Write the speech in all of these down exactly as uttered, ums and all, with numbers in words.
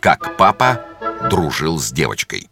Как папа дружил с девочкой.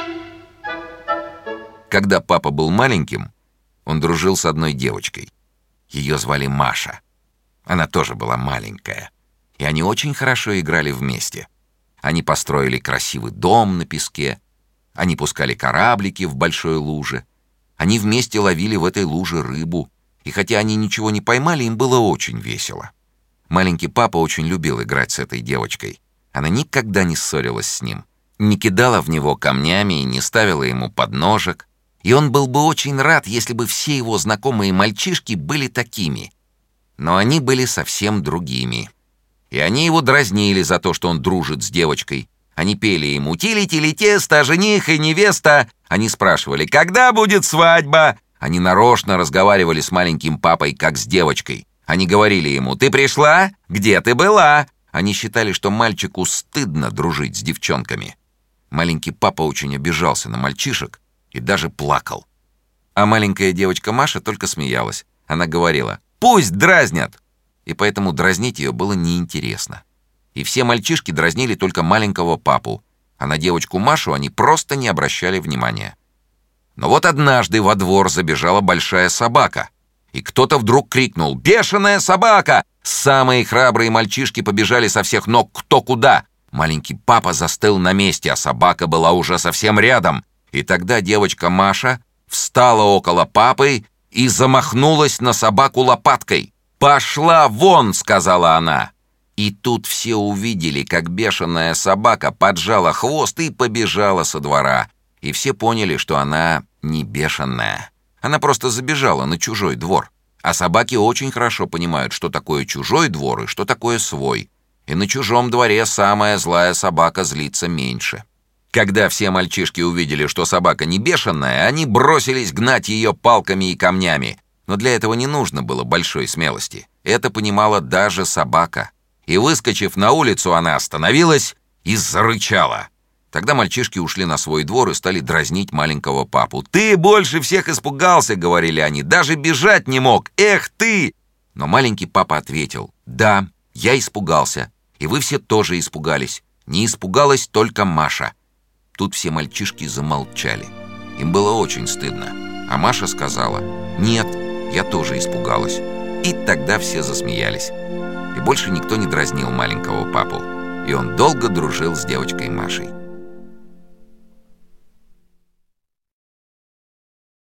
Когда папа был маленьким, он дружил с одной девочкой. Ее звали Маша. Она тоже была маленькая. И они очень хорошо играли вместе. Они построили красивый дом на песке. Они пускали кораблики в большой луже. Они вместе ловили в этой луже рыбу. И хотя они ничего не поймали, им было очень весело. Маленький папа очень любил играть с этой девочкой. Она никогда не ссорилась с ним, не кидала в него камнями и не ставила ему подножек. И он был бы очень рад, если бы все его знакомые мальчишки были такими. Но они были совсем другими. И они его дразнили за то, что он дружит с девочкой. Они пели ему «Тили-тили тесто, жених и невеста». Они спрашивали «Когда будет свадьба?». Они нарочно разговаривали с маленьким папой, как с девочкой. Они говорили ему «Ты пришла? Где ты была?». Они считали, что мальчику стыдно дружить с девчонками. Маленький папа очень обижался на мальчишек и даже плакал. А маленькая девочка Маша только смеялась. Она говорила «Пусть дразнят!». И поэтому дразнить ее было неинтересно. И все мальчишки дразнили только маленького папу, а на девочку Машу они просто не обращали внимания. Но вот однажды во двор забежала большая собака, и кто-то вдруг крикнул «Бешеная собака!». Самые храбрые мальчишки побежали со всех ног кто куда. Маленький папа застыл на месте, а собака была уже совсем рядом. И тогда девочка Маша встала около папы и замахнулась на собаку лопаткой. «Пошла вон!» — сказала она. И тут все увидели, как бешеная собака поджала хвост и побежала со двора. И все поняли, что она не бешеная. Она просто забежала на чужой двор. А собаки очень хорошо понимают, что такое чужой двор и что такое свой. И на чужом дворе самая злая собака злится меньше. Когда все мальчишки увидели, что собака не бешеная, они бросились гнать ее палками и камнями. Но для этого не нужно было большой смелости. Это понимала даже собака. И, выскочив на улицу, она остановилась и зарычала. Тогда мальчишки ушли на свой двор и стали дразнить маленького папу. «Ты больше всех испугался», — говорили они, — «даже бежать не мог! Эх ты!» Но маленький папа ответил: «Да, я испугался, и вы все тоже испугались. Не испугалась только Маша». Тут все мальчишки замолчали. Им было очень стыдно. А Маша сказала: «Нет, я тоже испугалась». И тогда все засмеялись. И больше никто не дразнил маленького папу. И он долго дружил с девочкой Машей.